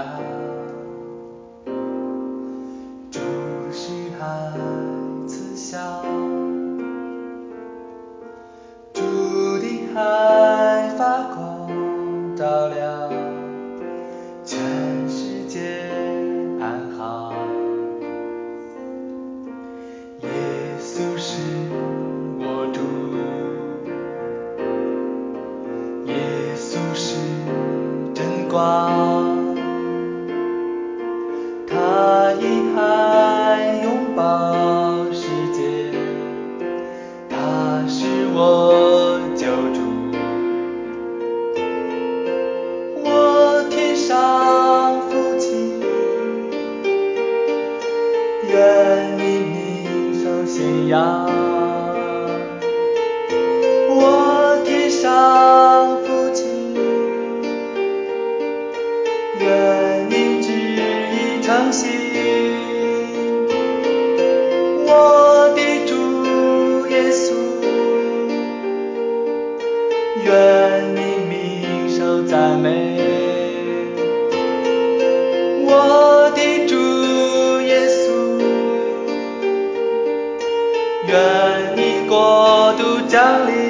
注视孩子笑，主的海发光照亮，全世界安好。耶稣是我主，耶稣是真光，他以海拥抱世界，他是我救主。我天上父亲，愿你名受显扬。我天上父亲，愿你旨意诚信。我的主耶稣，愿你名受赞美。我的主耶稣，愿你国度降临。